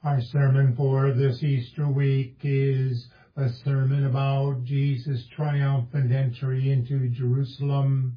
Our sermon for this Easter week is a sermon about Jesus' triumphant entry into Jerusalem.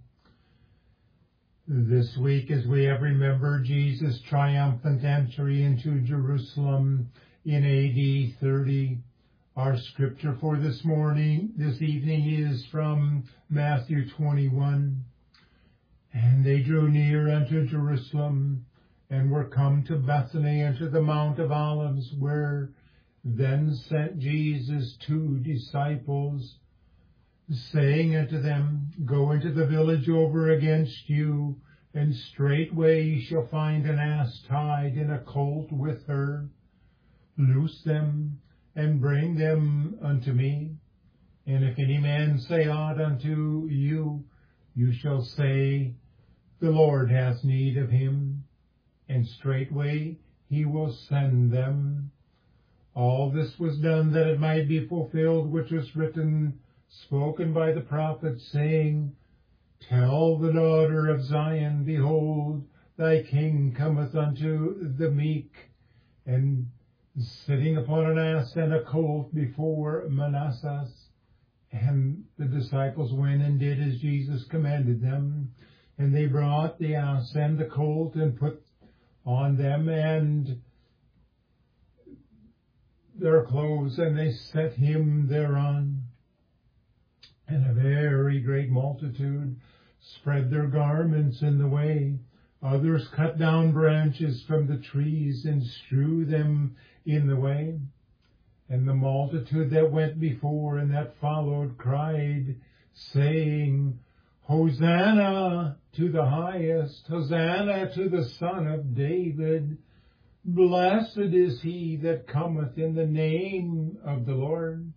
This week, as we have remembered Jesus' triumphant entry into Jerusalem in AD 30, our scripture for this evening is from Matthew 21. And they drew near unto Jerusalem, and were come to Bethany unto the Mount of Olives, where then sent Jesus 2 disciples, saying unto them, Go into the village over against you, and straightway ye shall find an ass tied, and a colt with her. Loose them, and bring them unto me. And if any man say aught unto you, you shall say, The Lord hath need of him, and straightway he will send them. All this was done that it might be fulfilled which was written, spoken by the prophet, saying, Tell the daughter of Zion, Behold, thy king cometh unto the meek, and sitting upon an ass and a colt before Manasseh. And the disciples went and did as Jesus commanded them. And they brought the ass and the colt, and put on them and their clothes, and they set him thereon. And a very great multitude spread their garments in the way. Others cut down branches from the trees and strew them in the way. And the multitude that went before and that followed cried, saying, Hosanna to the highest, Hosanna to the Son of David. Blessed is he that cometh in the name of the Lord.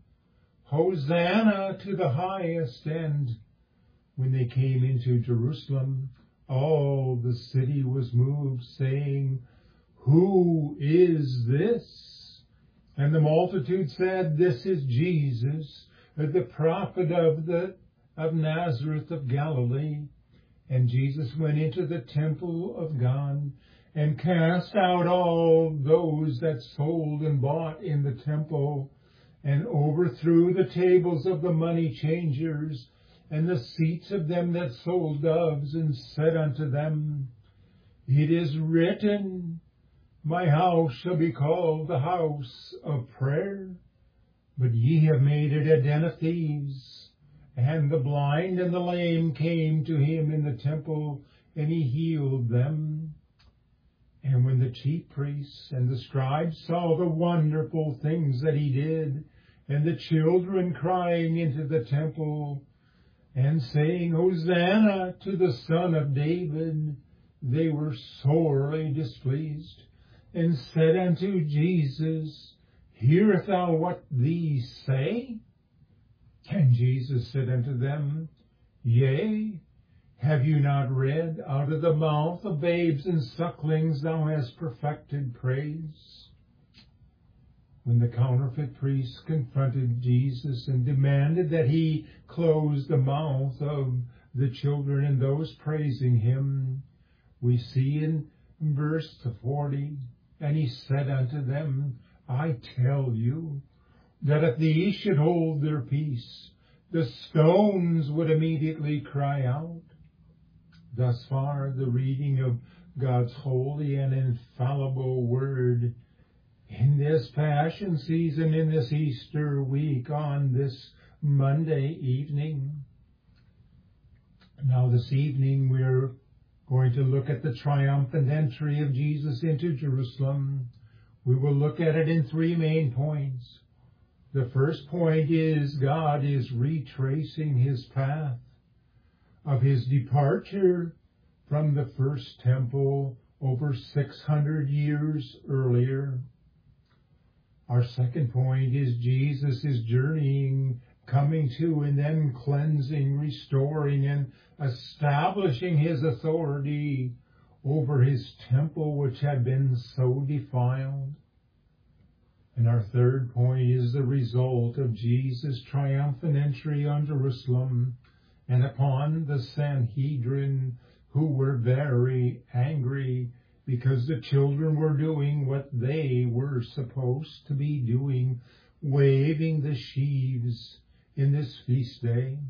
Hosanna to the highest. And when they came into Jerusalem, all the city was moved, saying, Who is this? And the multitude said, This is Jesus, the prophet of Nazareth of Galilee. And Jesus went into the temple of God, and cast out all those that sold and bought in the temple, and overthrew the tables of the money changers, and the seats of them that sold doves, and said unto them, It is written, My house shall be called the house of prayer, but ye have made it a den of thieves. And the blind and the lame came to him in the temple, and he healed them. And when the chief priests and the scribes saw the wonderful things that he did, and the children crying into the temple, and saying, Hosanna to the Son of David, they were sorely displeased, and said unto Jesus, Hearest thou what these say? And Jesus said unto them, Yea, have you not read, Out of the mouth of babes and sucklings thou hast perfected praise? When the counterfeit priests confronted Jesus and demanded that he close the mouth of the children and those praising him, we see in verse 40, And he said unto them, I tell you, that if these should hold their peace, the stones would immediately cry out. Thus far, the reading of God's holy and infallible word in this Passion season, in this Easter week, on this Monday evening. Now, this evening, we're going to look at the triumphant entry of Jesus into Jerusalem. We will look at it in 3 main points. The first point is God is retracing his path of his departure from the first temple over 600 years earlier. Our second point is Jesus is journeying, coming to and then cleansing, restoring, and establishing his authority over his temple which had been so defiled. And our third point is the result of Jesus' triumphant entry on Jerusalem and upon the Sanhedrin, who were very angry because the children were doing what they were supposed to be doing, waving the sheaves in this feast day.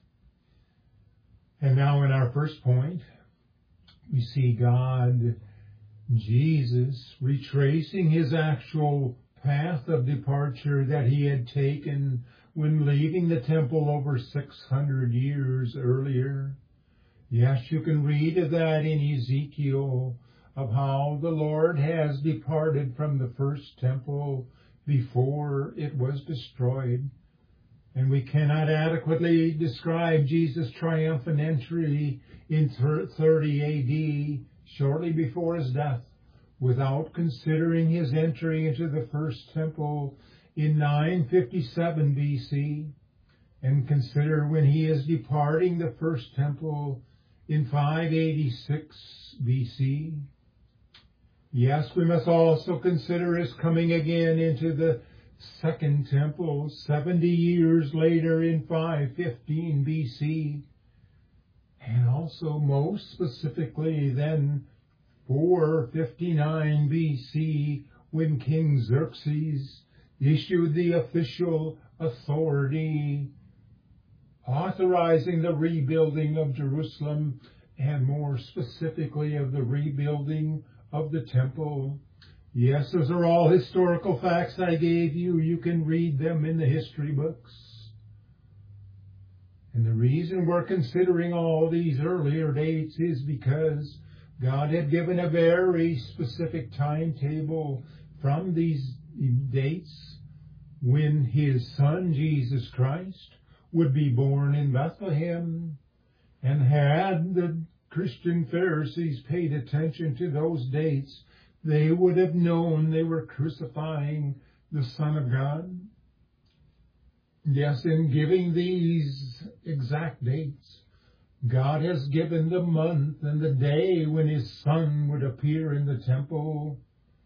And now in our first point, we see God, Jesus, retracing his actual path of departure that he had taken when leaving the temple over 600 years earlier. Yes, you can read of that in Ezekiel, of how the Lord has departed from the first temple before it was destroyed. And we cannot adequately describe Jesus' triumphant entry in 30 A.D., shortly before his death, without considering his entry into the first temple in 957 B.C., and consider when he is departing the first temple in 586 B.C. Yes, we must also consider his coming again into the second temple 70 years later in 515 B.C., and also most specifically then 459 B.C., when King Xerxes issued the official authority authorizing the rebuilding of Jerusalem, and more specifically of the rebuilding of the temple. Yes, those are all historical facts I gave you. You can read them in the history books. And the reason we're considering all these earlier dates is because God had given a very specific timetable from these dates when his son, Jesus Christ, would be born in Bethlehem. And had the Christian Pharisees paid attention to those dates, they would have known they were crucifying the Son of God. Yes, in giving these exact dates, God has given the month and the day when his Son would appear in the temple.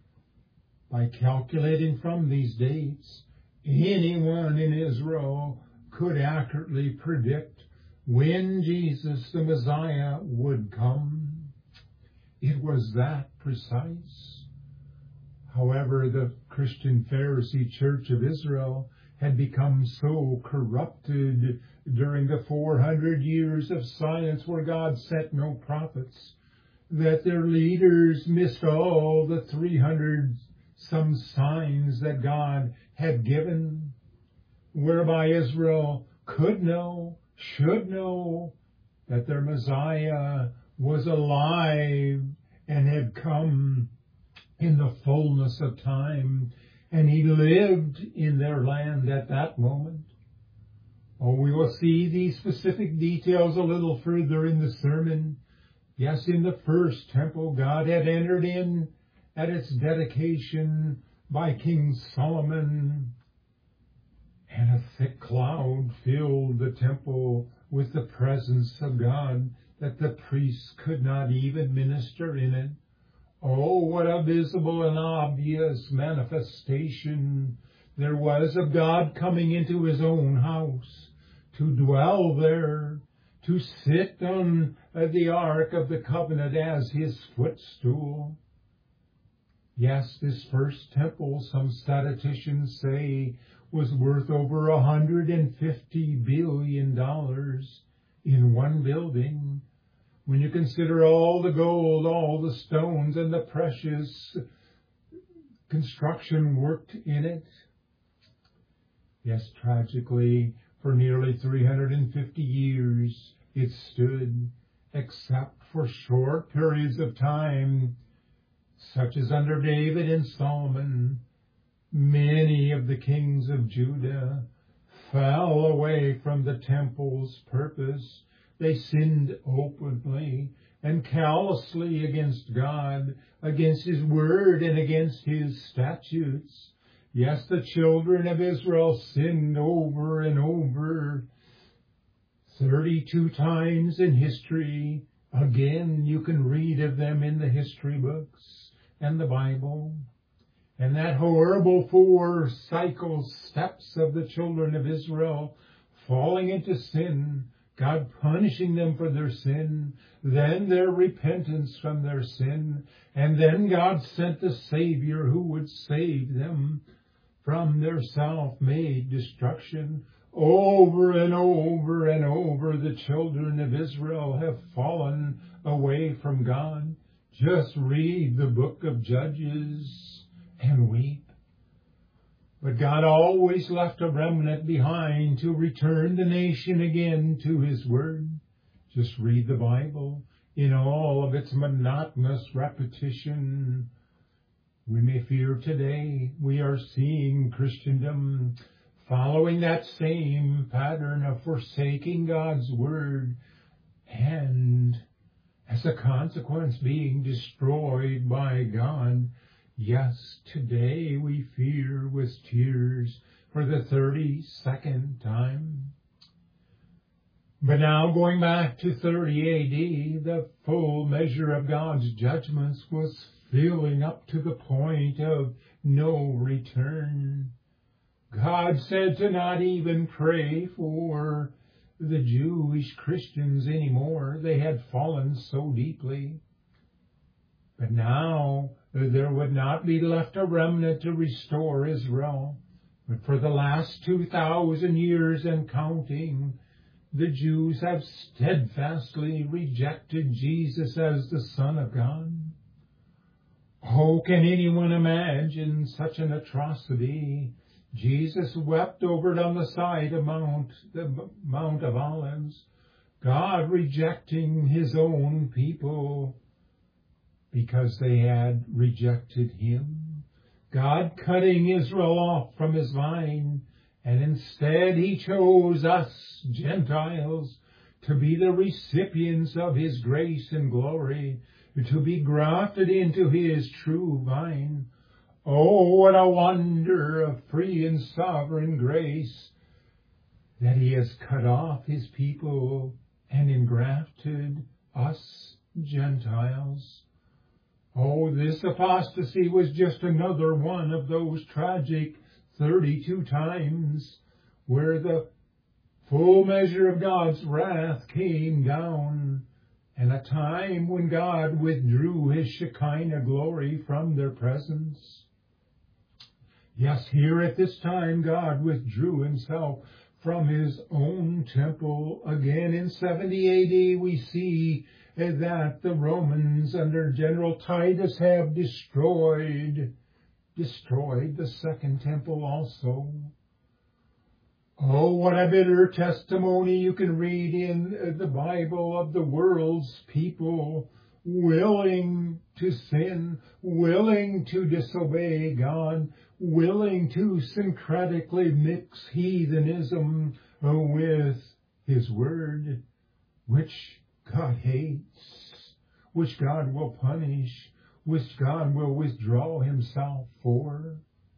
By calculating from these dates, anyone in Israel could accurately predict when Jesus the Messiah would come. It was that precise. However, the Christian Pharisee Church of Israel had become so corrupted during the 400 years of silence where God sent no prophets, that their leaders missed all the 300 some signs that God had given, whereby Israel could know, should know, that their Messiah was alive and had come in the fullness of time, and he lived in their land at that moment. Oh, we will see these specific details a little further in the sermon. Yes, in the first temple, God had entered in at its dedication by King Solomon, and a thick cloud filled the temple with the presence of God, that the priests could not even minister in it. Oh, what a visible and obvious manifestation there was of God coming into his own house, to dwell there, to sit on the Ark of the Covenant as his footstool. Yes, this first temple, some statisticians say, was worth over $150 billion in one building. When you consider all the gold, all the stones, and the precious construction worked in it. Yes, tragically, for nearly 350 years it stood, except for short periods of time, such as under David and Solomon. Many of the kings of Judah fell away from the temple's purpose. They sinned openly and callously against God, against his word, and against his statutes. Yes, the children of Israel sinned over and over, 32 times in history. Again, you can read of them in the history books and the Bible. And that horrible 4 cycle steps of the children of Israel falling into sin God punishing them for their sin, then their repentance from their sin, and then God sent the Savior who would save them from their self-made destruction. Over and over and over, the children of Israel have fallen away from God. Just read the book of Judges and weep. But God always left a remnant behind to return the nation again to His Word. Just read the Bible in all of its monotonous repetition. We may fear today we are seeing Christendom following that same pattern of forsaking God's Word and, as a consequence, being destroyed by God. Yes, today we fear with tears for the 32nd time. But now, going back to 30 AD, the full measure of God's judgments was filling up to the point of no return. God said to not even pray for the Jewish Christians anymore. They had fallen so deeply. But now there would not be left a remnant to restore Israel. But for the last 2,000 years and counting, the Jews have steadfastly rejected Jesus as the Son of God. Oh, can anyone imagine such an atrocity? Jesus wept over it on the side of the Mount of Olives, God rejecting His own people because they had rejected Him. God cutting Israel off from His vine, and instead He chose us, Gentiles, to be the recipients of His grace and glory, to be grafted into His true vine. Oh, what a wonder of free and sovereign grace that He has cut off His people and engrafted us, Gentiles. Oh, this apostasy was just another one of those tragic 32 times where the full measure of God's wrath came down, and a time when God withdrew His Shekinah glory from their presence. Yes, here at this time God withdrew Himself from His own temple. Again in 70 AD we see that the Romans under General Titus have destroyed the second temple also. Oh, what a bitter testimony you can read in the Bible of the world's people willing to sin, willing to disobey God, willing to syncretically mix heathenism with His Word, which God hates, which God will punish, which God will withdraw Himself for.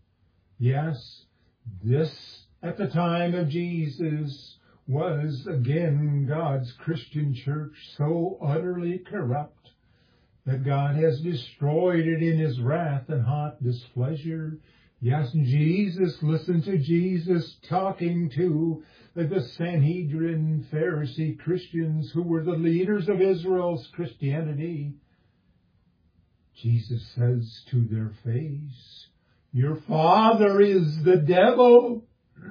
Yes, this at the time of Jesus was again God's Christian church so utterly corrupt that God has destroyed it in His wrath and hot displeasure. Yes, listen to Jesus talking to the Sanhedrin Pharisee Christians who were the leaders of Israel's Christianity. Jesus says to their face, "Your father is the devil."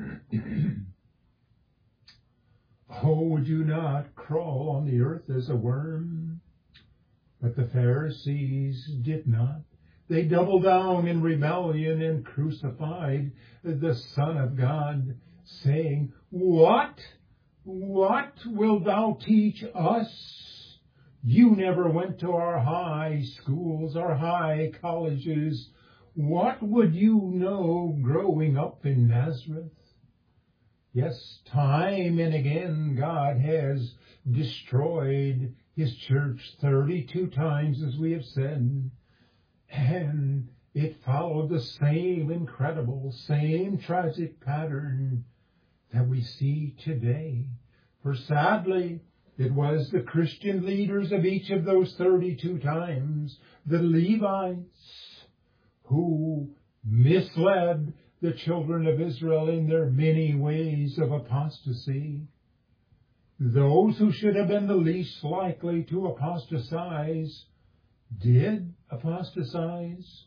Oh, would you not crawl on the earth as a worm? But the Pharisees did not. They doubled down in rebellion and crucified the Son of God, saying, What wilt thou teach us? You never went to our high schools, our high colleges. What would you know growing up in Nazareth? Yes, time and again God has destroyed His church 32 times, as we have said. And it followed the same incredible, same tragic pattern that we see today. For sadly, it was the Christian leaders of each of those 32 times, the Levites, who misled the children of Israel in their many ways of apostasy. those who should have been the least likely to apostatize did apostatize.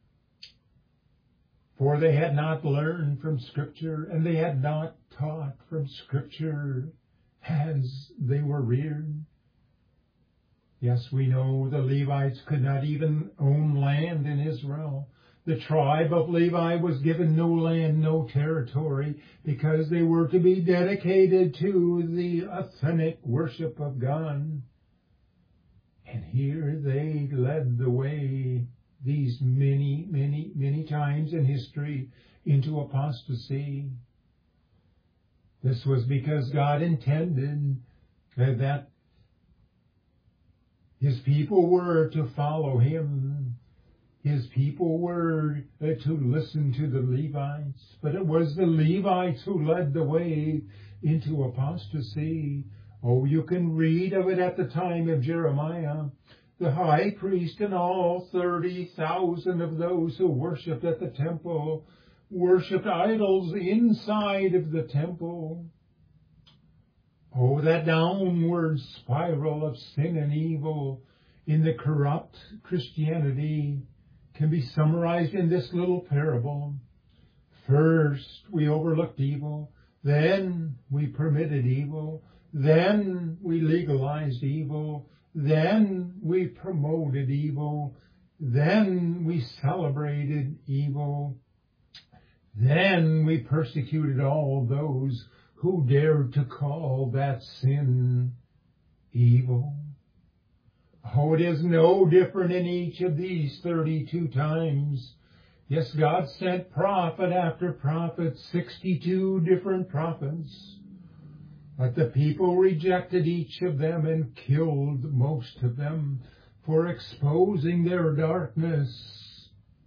For they had not learned from Scripture, and they had not taught from Scripture as they were reared. Yes, we know the Levites could not even own land in Israel. The tribe of Levi was given no land, no territory, because they were to be dedicated to the authentic worship of God. And here they led the way these many times in history into apostasy. This was because God intended that His people were to follow Him. His people were to listen to the Levites. But it was the Levites who led the way into apostasy. Oh, you can read of it at the time of Jeremiah. The high priest and all 30,000 of those who worshipped at the temple worshipped idols inside of the temple. Oh, that downward spiral of sin and evil in the corrupt Christianity can be summarized in this little parable. First, we overlooked evil. Then we permitted evil. Then we legalized evil. Then we promoted evil. Then we celebrated evil. Then we persecuted all those who dared to call that sin evil. Oh, it is no different in each of these 32 times. Yes, God sent prophet after prophet, 62 different prophets. But the people rejected each of them and killed most of them for exposing their darkness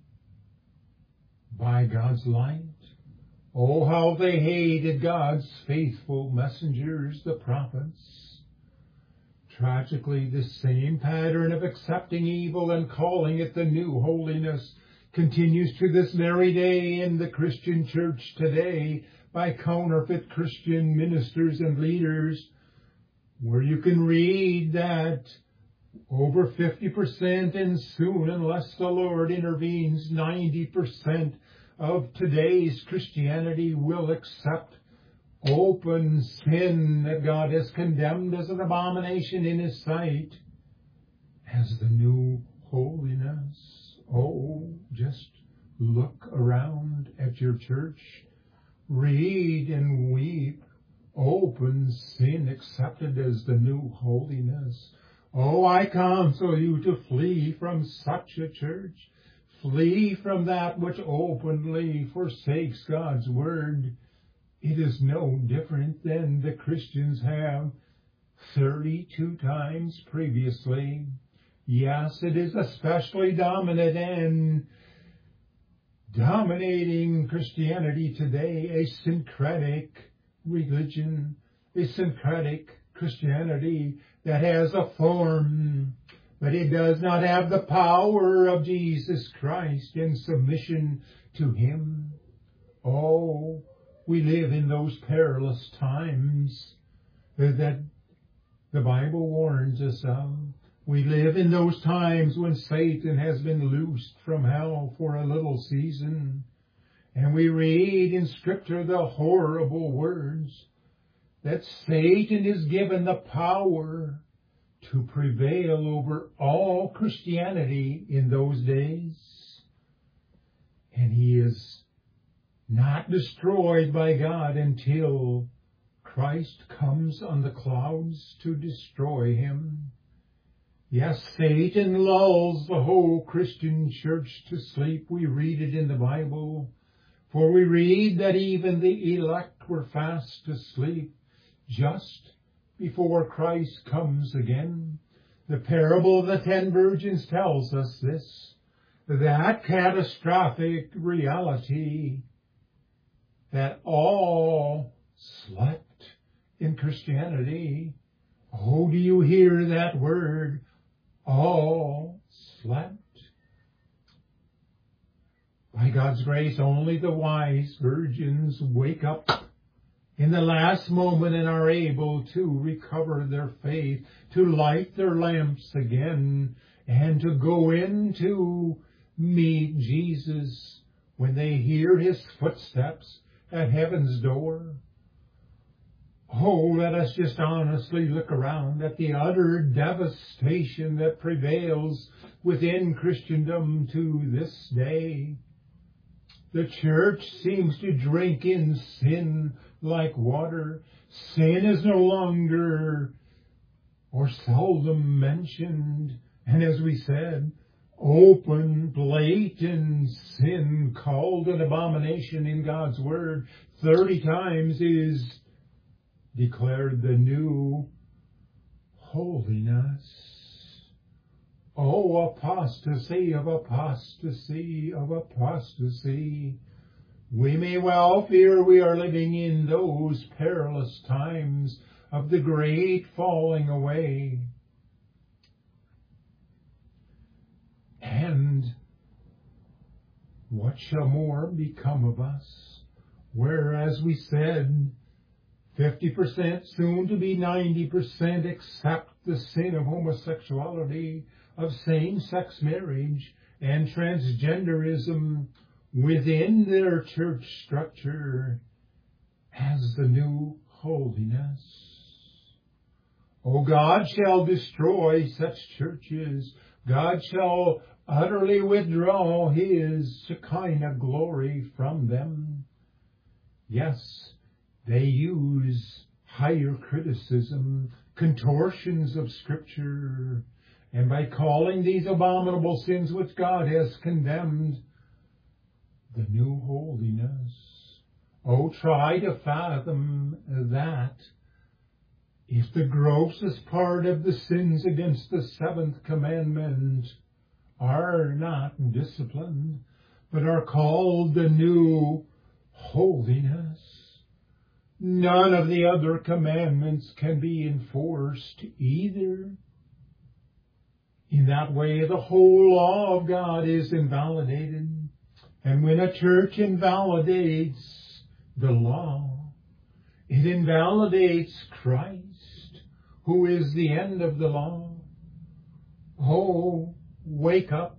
by God's light. Oh, how they hated God's faithful messengers, the prophets. Tragically, the same pattern of accepting evil and calling it the new holiness continues to this very day in the Christian church today by counterfeit Christian ministers and leaders, where you can read that over 50% and soon, unless the Lord intervenes, 90% of today's Christianity will accept open sin that God has condemned as an abomination in His sight as the new holiness. Oh, just look around at your church. Read and weep. Open sin accepted as the new holiness. Oh, I counsel you to flee from such a church. Flee from that which openly forsakes God's word. It is no different than the Christians have 32 times previously. Yes, it is especially dominant and dominating Christianity today, a syncretic religion, a syncretic Christianity that has a form, but it does not have the power of Jesus Christ in submission to Him. Oh, we live in those perilous times that the Bible warns us of. We live in those times when Satan has been loosed from hell for a little season. And we read in Scripture the horrible words that Satan is given the power to prevail over all Christianity in those days. And he is not destroyed by God until Christ comes on the clouds to destroy him. Yes, Satan lulls the whole Christian church to sleep. We read it in the Bible. For we read that even the elect were fast asleep just before Christ comes again. The parable of the 10 virgins tells us this, that catastrophic reality that all slept in Christianity. Oh, do you hear that word? All slept. By God's grace, only the wise virgins wake up in the last moment and are able to recover their faith, to light their lamps again, and to go in to meet Jesus when they hear his footsteps at heaven's door. Oh, let us just honestly look around at the utter devastation that prevails within Christendom to this day. The church seems to drink in sin like water. Sin is no longer or seldom mentioned. And as we said, open, blatant sin called an abomination in God's Word 30 times is declared the new holiness. Oh, apostasy of apostasy of apostasy. We may well fear we are living in those perilous times of the great falling away. And what shall more become of us? Whereas we said 50%, soon to be 90%, accept the sin of homosexuality, of same-sex marriage, and transgenderism within their church structure as the new holiness. Oh, God shall destroy such churches. God shall utterly withdraw his Shekinah glory from them. Yes, they use higher criticism, contortions of Scripture, and by calling these abominable sins which God has condemned the new holiness. Oh, try to fathom that. If the grossest part of the sins against the seventh commandment are not disciplined, but are called the new holiness, none of the other commandments can be enforced either. In that way, the whole law of God is invalidated. And when a church invalidates the law, it invalidates Christ, who is the end of the law. Oh, wake up,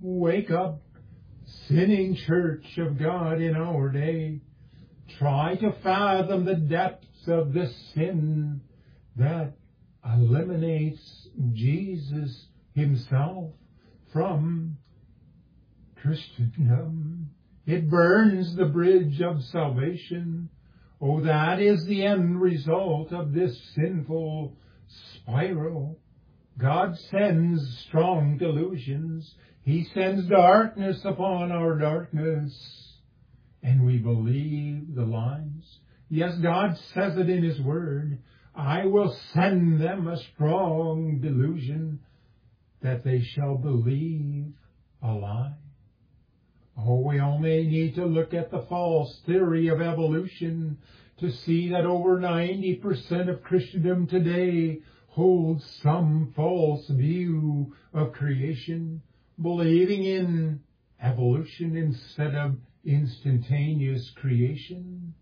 sinning church of God in our day. Try to fathom the depths of this sin that eliminates Jesus himself from Christendom. It burns the bridge of salvation. Oh, that is the end result of this sinful spiral. God sends strong delusions. He sends darkness upon our darkness. And we believe the lies. Yes, God says it in his word. I will send them a strong delusion that they shall believe a lie. Oh, we only need to look at the false theory of evolution to see that over 90% of Christendom today holds some false view of creation, believing in evolution instead of instantaneous creation.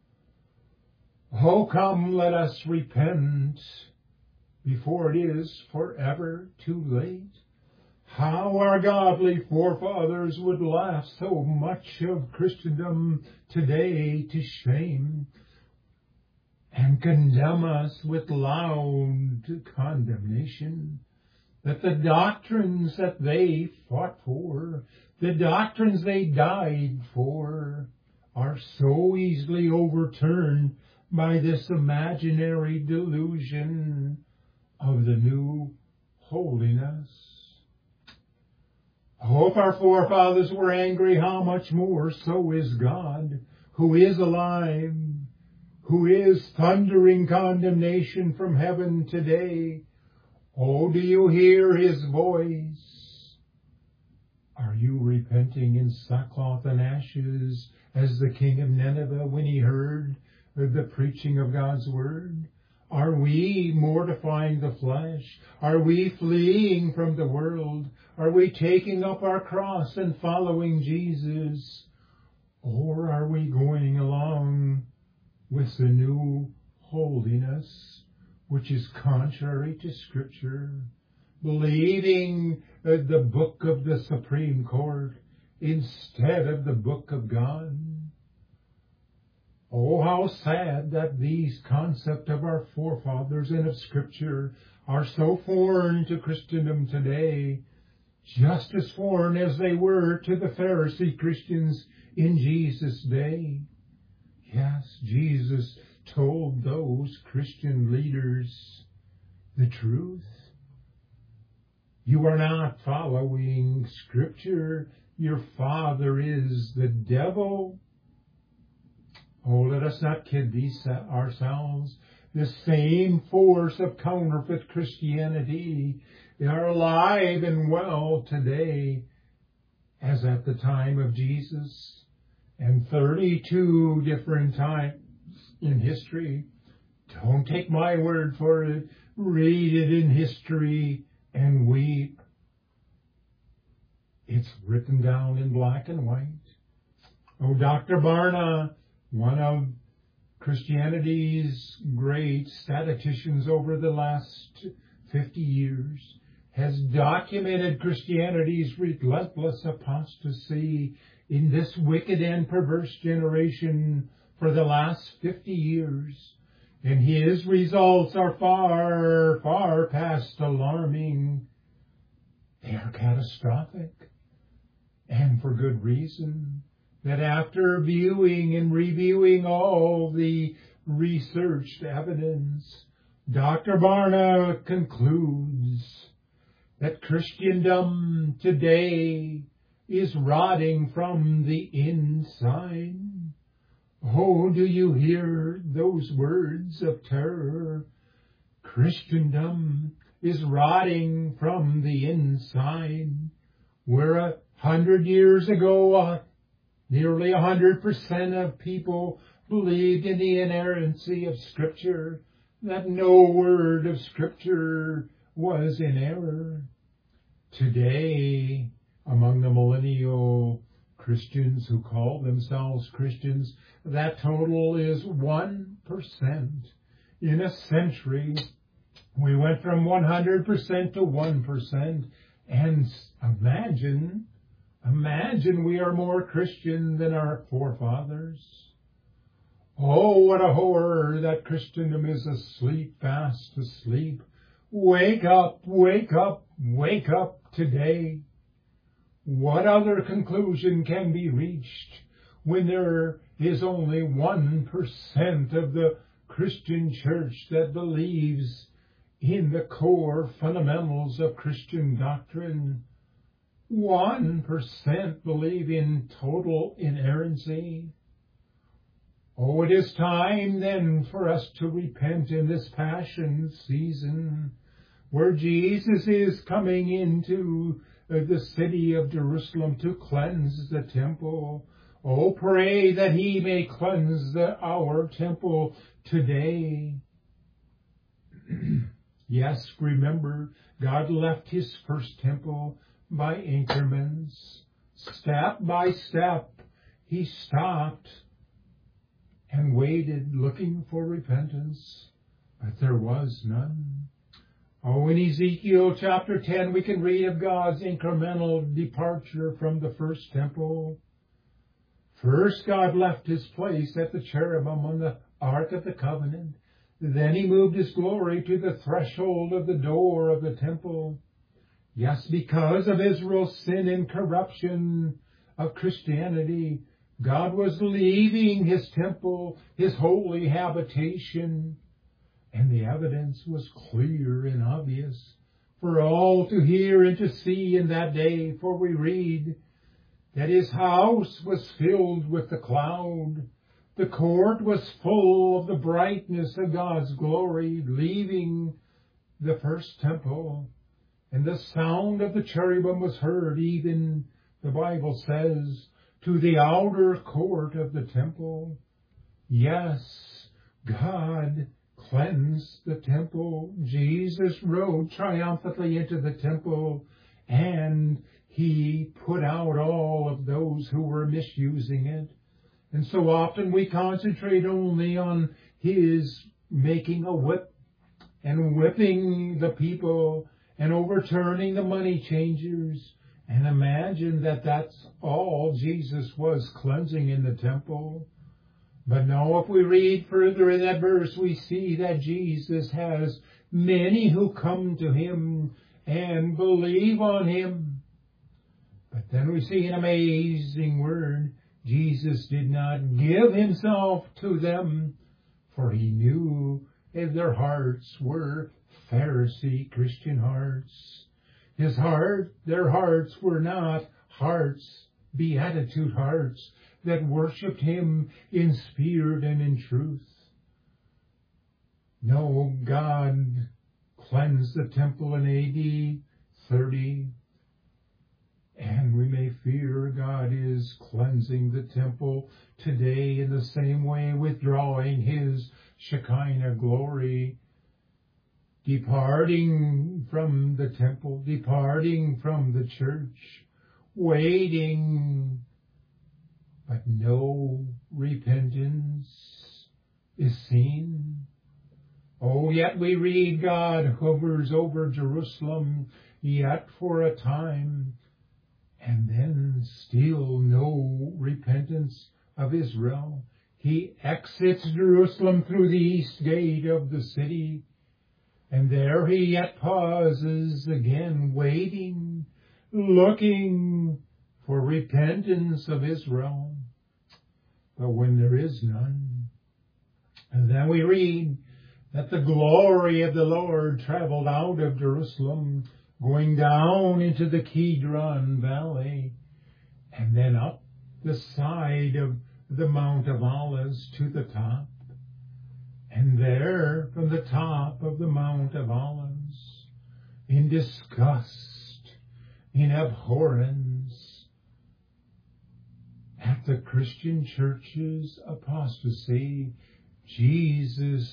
Oh, come, let us repent before it is forever too late. How our godly forefathers would laugh so much of Christendom today to shame and condemn us with loud condemnation, that the doctrines that they fought for, the doctrines they died for, are so easily overturned by this imaginary delusion of the new holiness. Oh, if our forefathers were angry, how much more so is God, who is alive, who is thundering condemnation from heaven today. Oh, do you hear his voice? Are you repenting in sackcloth and ashes as the king of Nineveh when he heard the preaching of God's word? Are we mortifying the flesh? Are we fleeing from the world? Are we taking up our cross and following Jesus? Or are we going along with the new holiness, which is contrary to Scripture, believing the book of the Supreme Court instead of the book of God. Oh, how sad that these concepts of our forefathers and of Scripture are so foreign to Christendom today, just as foreign as they were to the Pharisee Christians in Jesus' day. Yes, Jesus told those Christian leaders the truth. You are not following Scripture. Your father is the devil. Oh, let us not kid ourselves. The same force of counterfeit Christianity are alive and well today as at the time of Jesus, and 32 different times in history. Don't take my word for it. Read it in history and weep. It's written down in black and white. Oh, Dr. Barna, one of Christianity's great statisticians over the last 50 years, has documented Christianity's relentless apostasy in this wicked and perverse generation for the last 50 years. And his results are far, far past alarming. They are catastrophic. And for good reason. That after viewing and reviewing all the researched evidence, Dr. Barna concludes that Christendom today is rotting from the inside. Oh, do you hear those words of terror? Christendom is rotting from the inside. Where 100 years ago, nearly 100% of people believed in the inerrancy of Scripture, that no word of Scripture was in error. Today, among the millennial Christians who call themselves Christians, that total is 1%. In a century, we went from 100% to 1%. And imagine we are more Christian than our forefathers. Oh, what a horror that Christendom is asleep, fast asleep. Wake up, wake up, wake up today. What other conclusion can be reached when there is only 1% of the Christian church that believes in the core fundamentals of Christian doctrine? 1% believe in total inerrancy. Oh, it is time then for us to repent in this Passion season, where Jesus is coming into the city of Jerusalem to cleanse the temple. Oh, pray that he may cleanse our temple today. Yes, remember, God left his first temple by increments. Step by step, he stopped and waited, looking for repentance, but there was none. Oh, in Ezekiel chapter 10, we can read of God's incremental departure from the first temple. First, God left his place at the cherubim on the Ark of the Covenant. Then he moved his glory to the threshold of the door of the temple. Yes, because of Israel's sin and corruption of Christianity, God was leaving his temple, his holy habitation. And the evidence was clear and obvious for all to hear and to see in that day. For we read that his house was filled with the cloud. The court was full of the brightness of God's glory, leaving the first temple. And the sound of the cherubim was heard, even, the Bible says, to the outer court of the temple. Yes, God cleansed the temple. Jesus rode triumphantly into the temple, and he put out all of those who were misusing it. And so often we concentrate only on his making a whip and whipping the people and overturning the money changers, and imagine that that's all Jesus was cleansing in the temple. But no, if we read further in that verse, we see that Jesus has many who come to him and believe on him. But then we see an amazing word. Jesus did not give himself to them, for he knew if their hearts were Pharisee Christian hearts. Their hearts were not hearts, beatitude hearts, that worshipped him in spirit and in truth. No, God cleansed the temple in AD 30, and we may fear God is cleansing the temple today in the same way, withdrawing his Shekinah glory, departing from the temple, departing from the church, waiting, but no repentance is seen. Oh, yet we read God hovers over Jerusalem yet for a time, and then still no repentance of Israel. He exits Jerusalem through the east gate of the city, and there he yet pauses again, waiting, looking for repentance of Israel. But when there is none, and then we read that the glory of the Lord traveled out of Jerusalem, going down into the Kidron Valley, and then up the side of the Mount of Olives to the top. And there, from the top of the Mount of Olives, in disgust, in abhorrence at the Christian church's apostasy, Jesus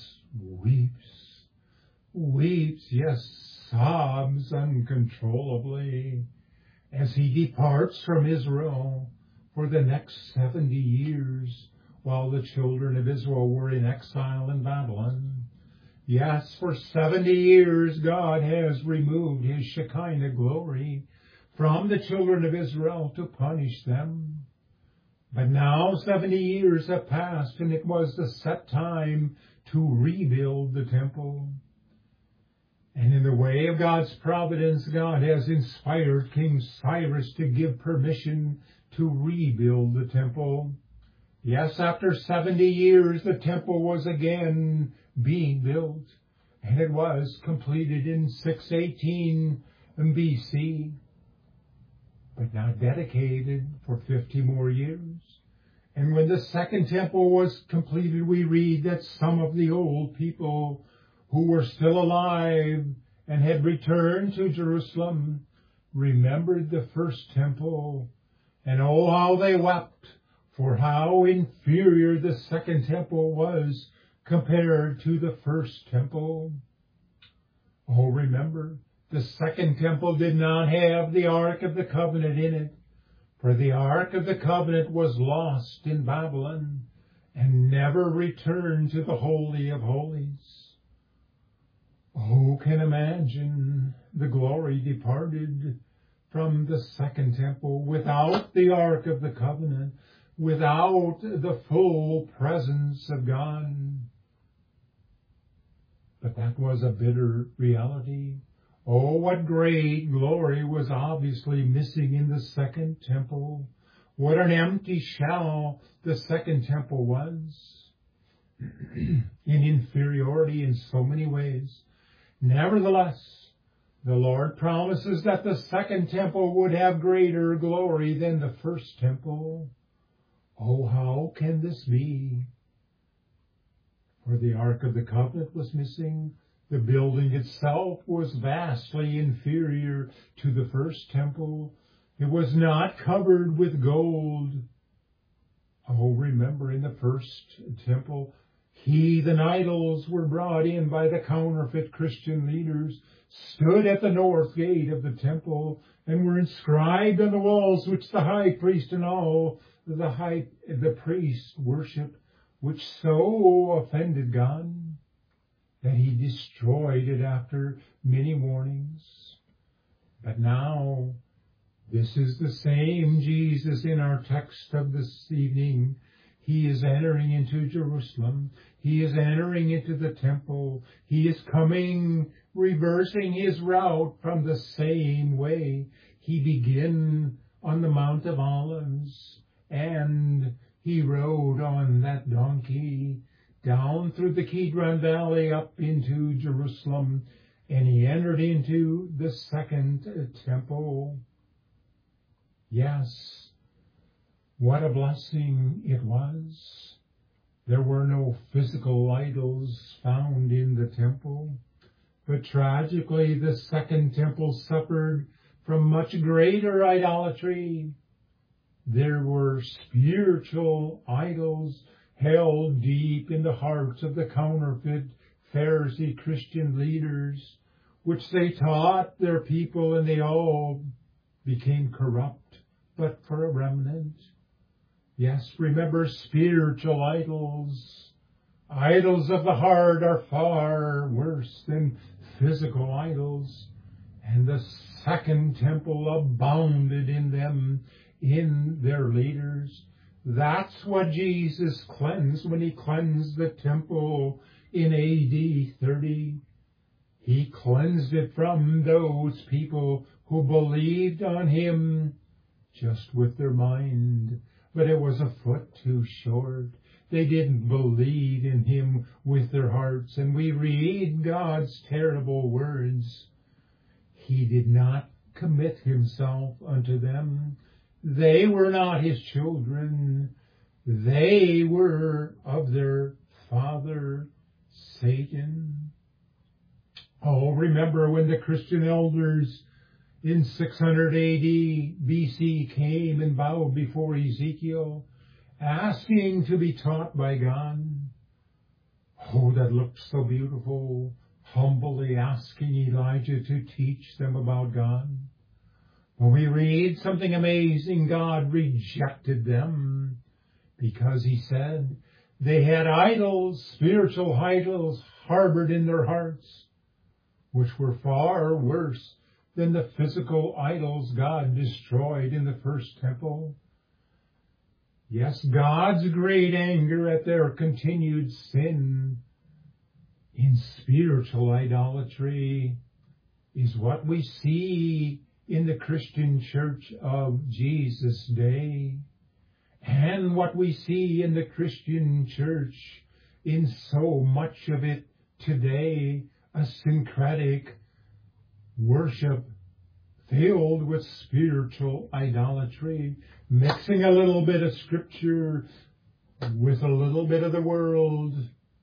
weeps, yes, sobs uncontrollably as he departs from Israel for the next 70 years while the children of Israel were in exile in Babylon. Yes, for 70 years God has removed his Shekinah glory from the children of Israel to punish them. But now 70 years have passed, and it was the set time to rebuild the temple. And in the way of God's providence, God has inspired King Cyrus to give permission to rebuild the temple. Yes, after 70 years, the temple was again being built, and it was completed in 618 BC, but not dedicated for 50 more years. And when the second temple was completed, we read that some of the old people who were still alive and had returned to Jerusalem remembered the first temple, and oh, how they wept for how inferior the second temple was compared to the first temple. Oh, remember, the second temple did not have the Ark of the Covenant in it, for the Ark of the Covenant was lost in Babylon and never returned to the Holy of Holies. Who can imagine the glory departed from the second temple without the Ark of the Covenant, without the full presence of God? But that was a bitter reality. Oh, what great glory was obviously missing in the second temple. What an empty shell the second temple was. In inferiority in so many ways. Nevertheless, the Lord promises that the second temple would have greater glory than the first temple. Oh, how can this be? For the Ark of the Covenant was missing. The building itself was vastly inferior to the first temple. It was not covered with gold. Oh, remember, in the first temple, heathen idols were brought in by the counterfeit Christian leaders, stood at the north gate of the temple, and were inscribed on the walls, which the high priest and all the priest worship, which so offended God that he destroyed it after many warnings. But now, this is the same Jesus in our text of this evening. He is entering into Jerusalem. He is entering into the temple. He is coming, reversing his route from the same way. He began on the Mount of Olives, and he rode on that donkey down through the Kidron Valley up into Jerusalem, and he entered into the second temple. Yes, what a blessing it was. There were no physical idols found in the temple, but tragically the second temple suffered from much greater idolatry. There were spiritual idols held deep in the hearts of the counterfeit Pharisee Christian leaders, which they taught their people, and they all became corrupt, but for a remnant. Yes, remember, spiritual idols. Idols of the heart are far worse than physical idols, and the second temple abounded in them, in their leaders. That's what Jesus cleansed when he cleansed the temple in AD 30. He cleansed it from those people who believed on him just with their mind, but it was a foot too short. They didn't believe in him with their hearts, and we read God's terrible words. He did not commit himself unto them. They were not his children. They were of their father, Satan. Oh, remember when the Christian elders in 600 AD BC came and bowed before Ezekiel, asking to be taught by God. Oh, that looked so beautiful, humbly asking Elijah to teach them about God. When we read something amazing, God rejected them because he said they had idols, spiritual idols, harbored in their hearts, which were far worse than the physical idols God destroyed in the first temple. Yes, God's great anger at their continued sin in spiritual idolatry is what we see in the Christian church of Jesus' day, and what we see in the Christian church in so much of it today, a syncretic worship filled with spiritual idolatry, mixing a little bit of Scripture with a little bit of the world,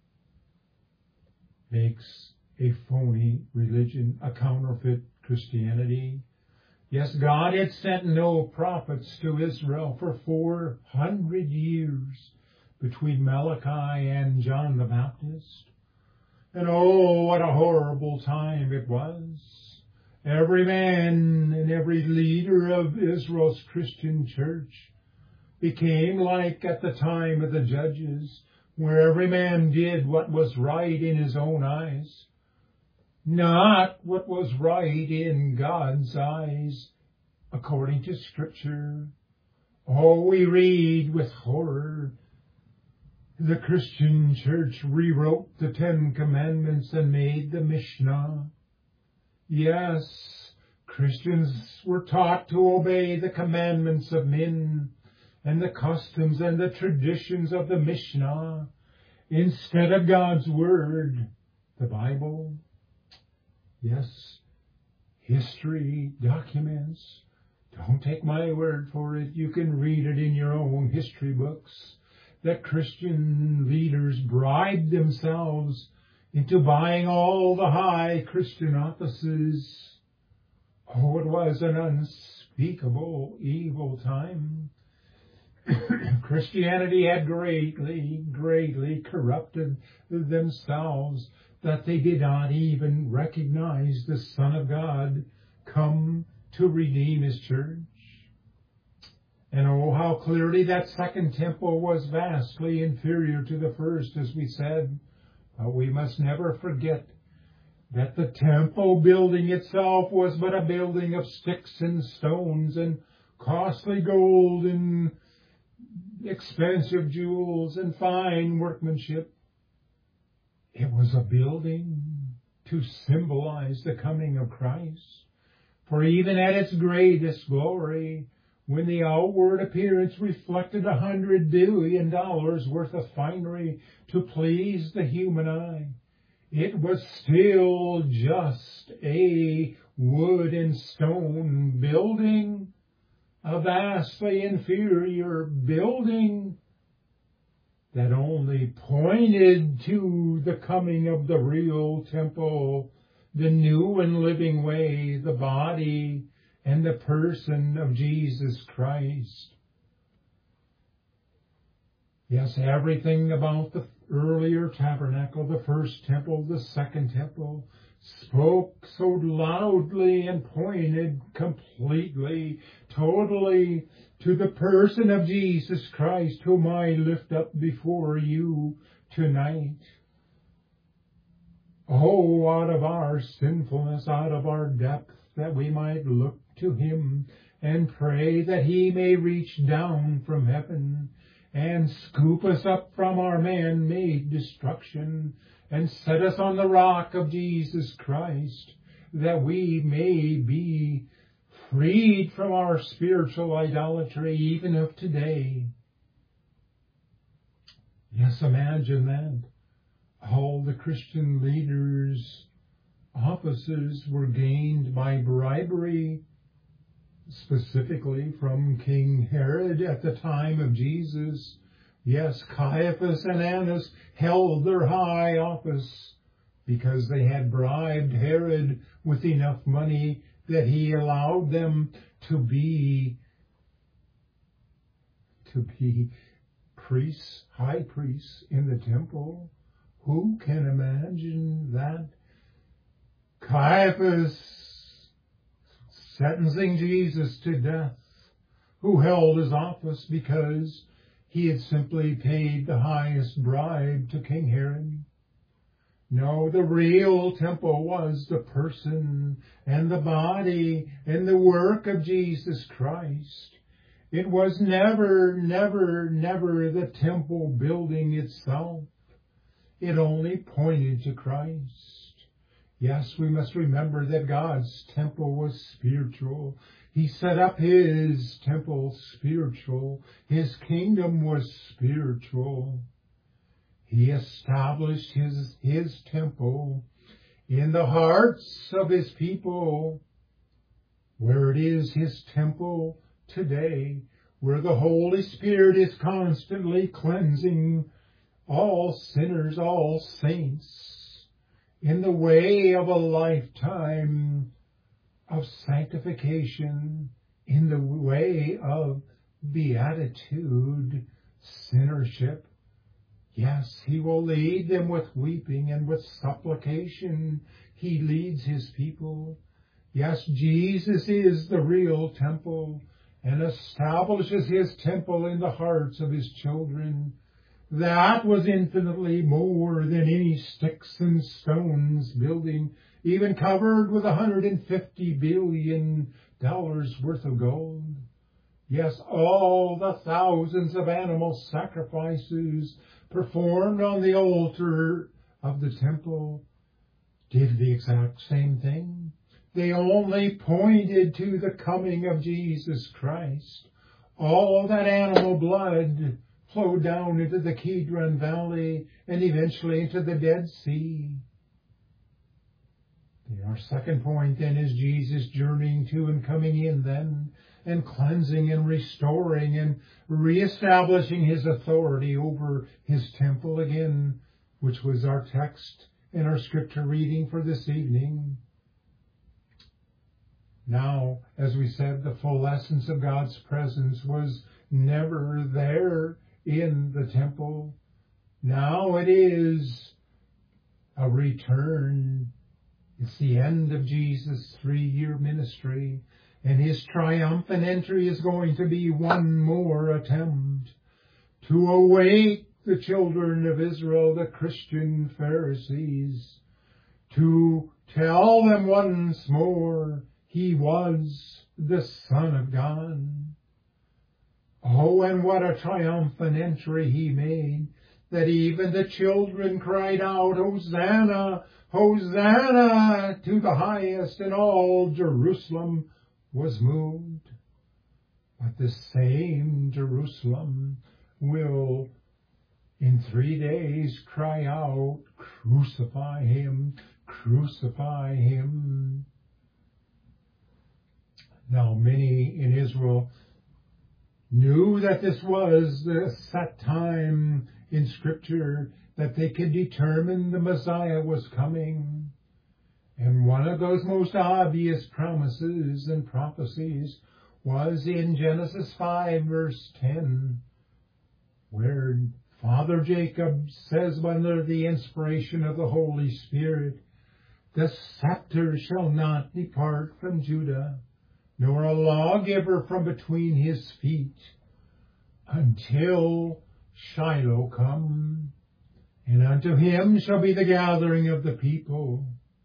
makes a phony religion, a counterfeit Christianity. Yes, God had sent no prophets to Israel for 400 years between Malachi and John the Baptist. And oh, what a horrible time it was. Every man and every leader of Israel's Christian church became like at the time of the judges, where every man did what was right in his own eyes, not what was right in God's eyes, according to Scripture. Oh, we read with horror. The Christian church rewrote the 10 Commandments and made the Mishnah. Yes, Christians were taught to obey the commandments of men and the customs and the traditions of the Mishnah instead of God's Word, the Bible. Yes, history documents. Don't take my word for it. You can read it in your own history books, that Christian leaders bribed themselves into buying all the high Christian offices. Oh, it was an unspeakable evil time. Christianity had greatly corrupted themselves, that they did not even recognize the Son of God come to redeem his church. And oh, how clearly that second temple was vastly inferior to the first, as we said. But we must never forget that the temple building itself was but a building of sticks and stones and costly gold and expensive jewels and fine workmanship. It was a building to symbolize the coming of Christ. For even at its greatest glory, when the outward appearance reflected $100 billion worth of finery to please the human eye, it was still just a wood and stone building, a vastly inferior building that only pointed to the coming of the real temple, the new and living way, the body and the person of Jesus Christ. Yes, everything about the earlier tabernacle, the first temple, the second temple, spoke so loudly and pointed completely, totally to the person of Jesus Christ, whom I lift up before you tonight. Oh, out of our sinfulness, out of our depth, that we might look to him and pray that he may reach down from heaven and scoop us up from our man-made destruction and set us on the rock of Jesus Christ, that we may be freed from our spiritual idolatry even of today. Yes, imagine that. All the Christian leaders' offices were gained by bribery, specifically from King Herod at the time of Jesus. Yes, Caiaphas and Annas held their high office because they had bribed Herod with enough money that he allowed them to be priests, high priests in the temple. Who can imagine that? Caiaphas sentencing Jesus to death, who held his office because he had simply paid the highest bribe to King Herod. No, the real temple was the person and the body and the work of Jesus Christ. It was never the temple building itself. It only pointed to Christ. Yes, we must remember that God's temple was spiritual. He set up his temple spiritual. His kingdom was spiritual. He established his temple in the hearts of his people, where it is his temple today, where the Holy Spirit is constantly cleansing all sinners, all saints, in the way of a lifetime of sanctification, in the way of beatitude, sinnership. Yes, he will lead them with weeping and with supplication. He leads his people. Yes, Jesus is the real temple and establishes his temple in the hearts of his children. That was infinitely more than any sticks and stones building, even covered with $150 billion worth of gold. Yes, all the thousands of animal sacrifices performed on the altar of the temple did the exact same thing. They only pointed to the coming of Jesus Christ. All that animal blood flowed down into the Kidron Valley and eventually into the Dead Sea. Our second point then is Jesus journeying to and coming in then, and cleansing and restoring and reestablishing his authority over his temple again, which was our text and our scripture reading for this evening. Now, as we said, the full essence of God's presence was never there in the temple. Now it is a return. It's the end of Jesus' 3-year ministry. And his triumphant entry is going to be one more attempt to awake the children of Israel, the Christian Pharisees, to tell them once more he was the Son of God. Oh, and what a triumphant entry he made, that even the children cried out, Hosanna, Hosanna to the highest, and all Jerusalem was moved. But the same Jerusalem will in 3 days cry out, crucify him, crucify him. Now many in Israel knew that this was the set time in Scripture that they could determine the Messiah was coming. And one of those most obvious promises and prophecies was in Genesis 5 verse 10, where Father Jacob says under the inspiration of the Holy Spirit, the scepter shall not depart from Judah, nor a lawgiver from between his feet, until Shiloh come, and unto him shall be the gathering of the people.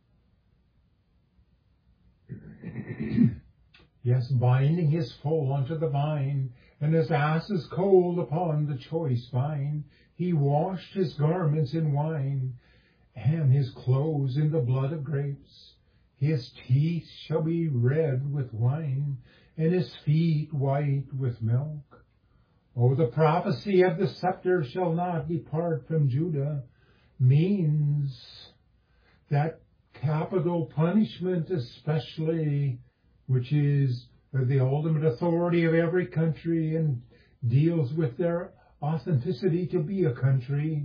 Yes, binding his foal unto the vine, and his asses cold upon the choice vine. He washed his garments in wine, and his clothes in the blood of grapes. His teeth shall be red with wine, and his feet white with milk. Oh, the prophecy of the scepter shall not depart from Judah means that capital punishment, especially, which is the ultimate authority of every country and deals with their authenticity to be a country,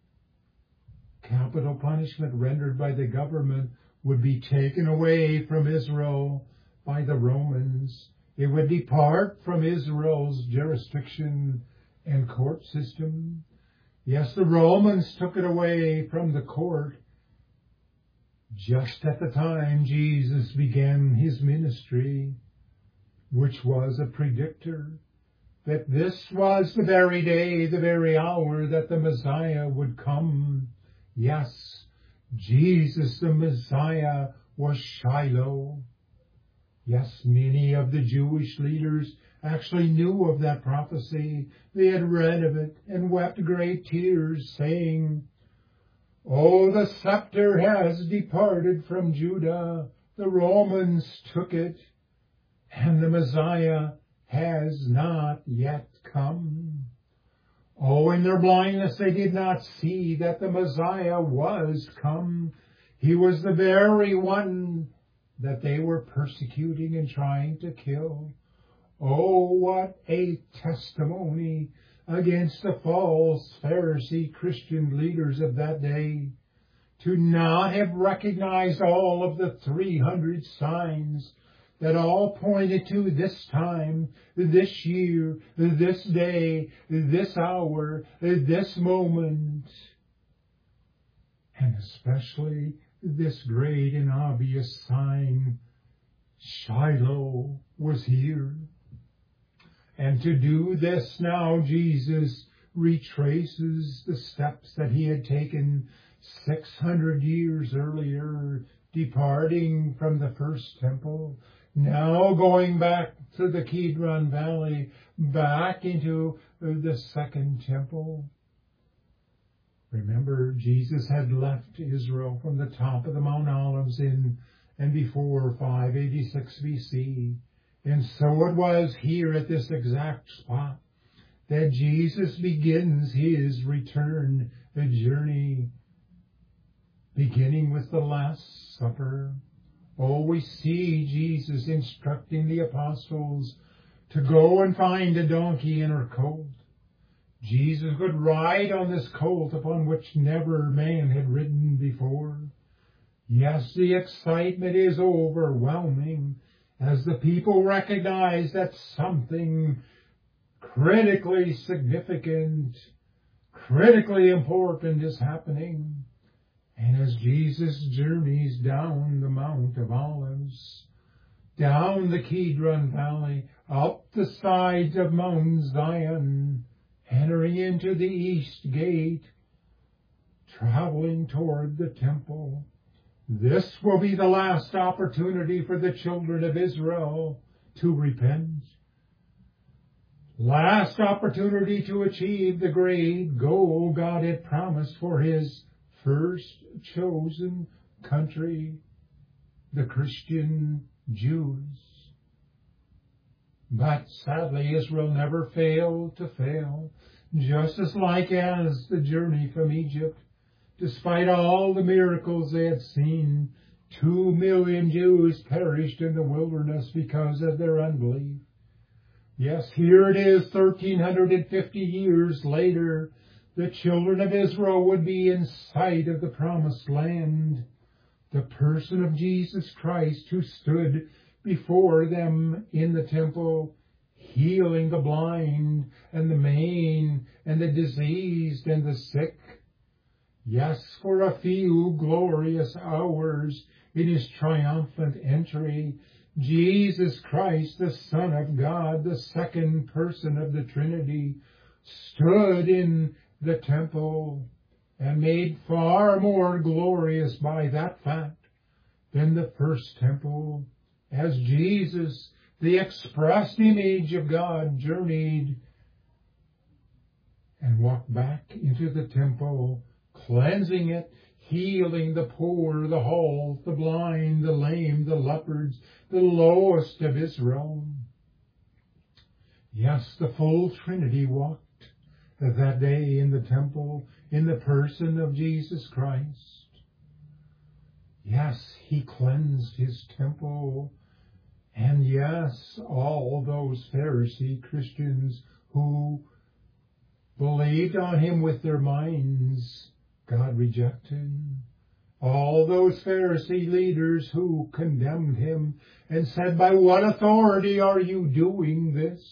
capital punishment rendered by the government would be taken away from Israel by the Romans. It would depart from Israel's jurisdiction and court system. Yes, the Romans took it away from the court just at the time Jesus began his ministry, which was a predictor that this was the very day, the very hour that the Messiah would come. Yes, Jesus the Messiah was Shiloh. Yes, many of the Jewish leaders actually knew of that prophecy. They had read of it and wept great tears, saying, Oh, the scepter has departed from Judah. The Romans took it, and the Messiah has not yet come. Oh, in their blindness they did not see that the Messiah was come. He was the very one that they were persecuting and trying to kill. Oh, what a testimony against the false Pharisee Christian leaders of that day, to not have recognized all of the 300 signs that all pointed to this time, this year, this day, this hour, this moment, and especially this great and obvious sign, Shiloh was here. And to do this now, Jesus retraces the steps that he had taken 600 years earlier, departing from the first temple, now going back to the Kidron Valley, back into the second temple. Remember, Jesus had left Israel from the top of the Mount Olives in and before 586 BC. And so it was here at this exact spot that Jesus begins his return journey, beginning with the Last Supper. Oh, we see Jesus instructing the apostles to go and find a donkey and her colt. Jesus would ride on this colt upon which never man had ridden before. Yes, the excitement is overwhelming as the people recognize that something critically significant, critically important is happening. And as Jesus journeys down the Mount of Olives, down the Kidron Valley, up the sides of Mount Zion, entering into the east gate, traveling toward the temple. This will be the last opportunity for the children of Israel to repent. Last opportunity to achieve the great goal God had promised for His first chosen country, the Christian Jews. But sadly, Israel never failed to fail, just as like as the journey from Egypt. Despite all the miracles they had seen, 2 million Jews perished in the wilderness because of their unbelief. Yes, here it is, 1,350 years later, the children of Israel would be in sight of the promised land. The person of Jesus Christ who stood before them in the temple, healing the blind and the maimed and the diseased and the sick. Yes, for a few glorious hours in His triumphant entry, Jesus Christ, the Son of God, the second person of the Trinity, stood in the temple and made far more glorious by that fact than the first temple, as Jesus, the expressed image of God, journeyed and walked back into the temple, cleansing it, healing the poor, the halt, the blind, the lame, the lepers, the lowest of Israel. Yes, the full Trinity walked that day in the temple in the person of Jesus Christ. Yes, He cleansed His temple. And yes, all those Pharisee Christians who believed on Him with their minds, God rejected. All those Pharisee leaders who condemned Him and said, "By what authority are you doing this?"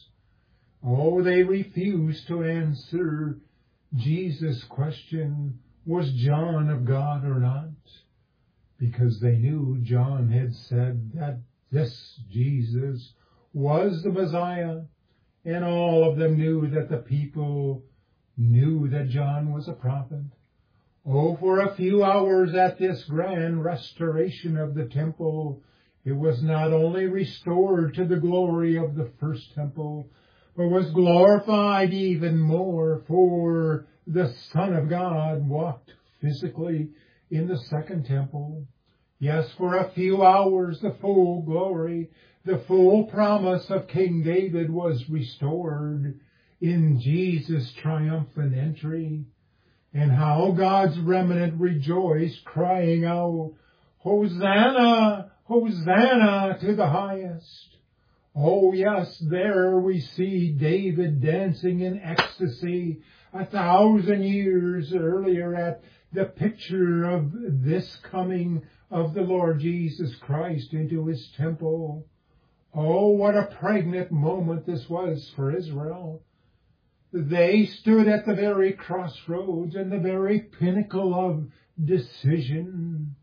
Oh, they refused to answer Jesus' question, was John of God or not? Because they knew John had said that this Jesus was the Messiah, and all of them knew that the people knew that John was a prophet. Oh, for a few hours at this grand restoration of the temple, it was not only restored to the glory of the first temple, but was glorified even more, for the Son of God walked physically in the second temple. Yes, for a few hours the full glory, the full promise of King David was restored in Jesus' triumphant entry. And how God's remnant rejoiced, crying out, "Hosanna, Hosanna to the highest." Oh yes, there we see David dancing in ecstasy 1,000 years earlier at the picture of this coming of the Lord Jesus Christ into His temple. Oh, what a pregnant moment this was for Israel. They stood at the very crossroads and the very pinnacle of decision.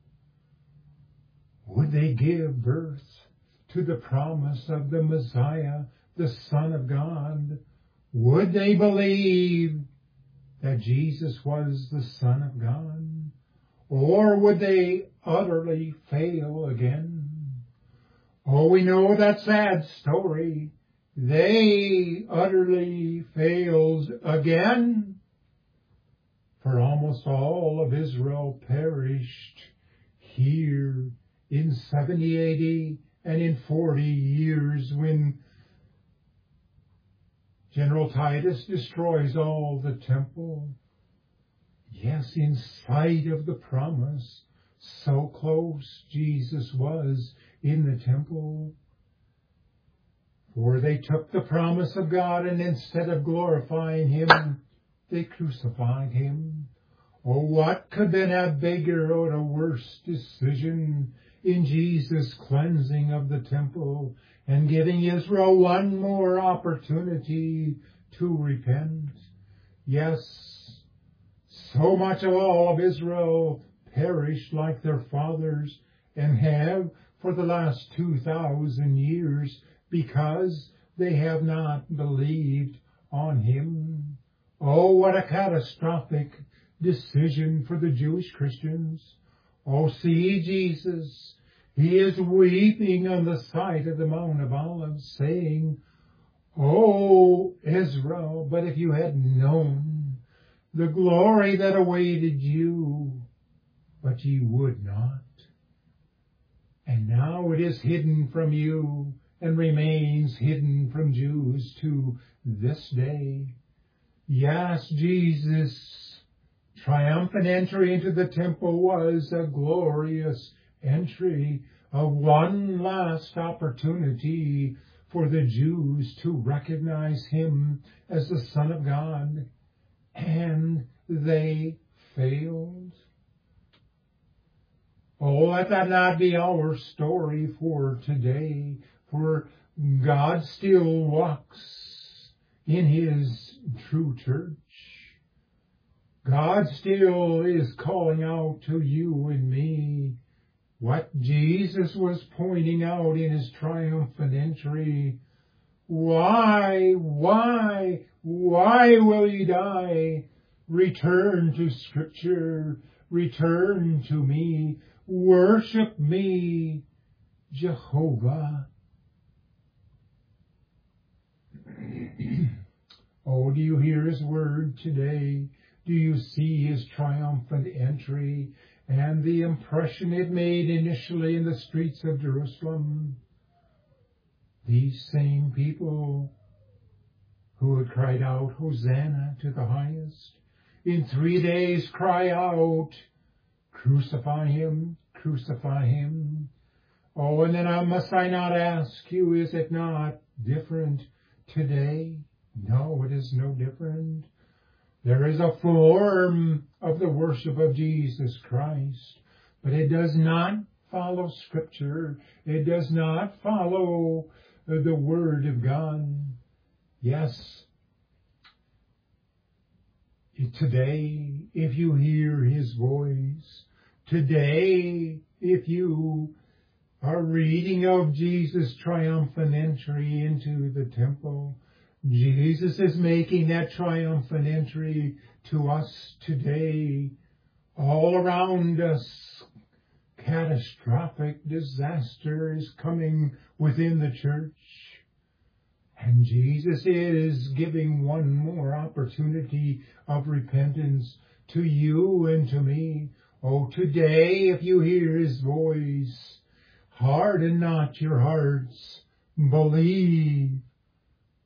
Would they give birth to the promise of the Messiah, the Son of God? Would they believe that Jesus was the Son of God? Or would they utterly fail again? Oh, we know that sad story. They utterly failed again. For almost all of Israel perished here in 70 AD and in 40 years when General Titus destroys all the temple. Yes, in sight of the promise, so close Jesus was in the temple. For they took the promise of God, and instead of glorifying Him, they crucified Him. Oh, what could have been a bigger or a worse decision in Jesus' cleansing of the temple and giving Israel one more opportunity to repent? Yes, so much of all of Israel perished like their fathers and have for the last 2,000 years because they have not believed on him. Oh, what a catastrophic decision for the Jewish Christians. Oh, see Jesus. He is weeping on the side of the Mount of Olives, saying, "Oh, Israel, but if you had known the glory that awaited you, but ye would not. And now it is hidden from you and remains hidden from Jews to this day." Yes, Jesus' triumphant entry into the temple was a glorious entry, a one last opportunity for the Jews to recognize him as the Son of God, and they failed. Oh, let that not be our story for today, for God still walks in his true church. God still is calling out to you and me what Jesus was pointing out in his triumphant entry. Why will ye die? Return to Scripture, return to me, worship me, Jehovah. Oh, do you hear his word today? Do you see his triumphant entry and the impression it made initially in the streets of Jerusalem? These same people who had cried out, "Hosanna to the highest," in 3 days cry out, "Crucify him, crucify him." Oh, and then must I not ask you, is it not different today? No, it is no different. There is a form of the worship of Jesus Christ, but it does not follow Scripture. It does not follow the Word of God. Yes, today, if you hear his voice, today, if you are reading of Jesus' triumphant entry into the temple, Jesus is making that triumphant entry to us today. All around us, catastrophic disaster is coming within the church. And Jesus is giving one more opportunity of repentance to you and to me. Oh, today, if you hear his voice, harden not your hearts. Believe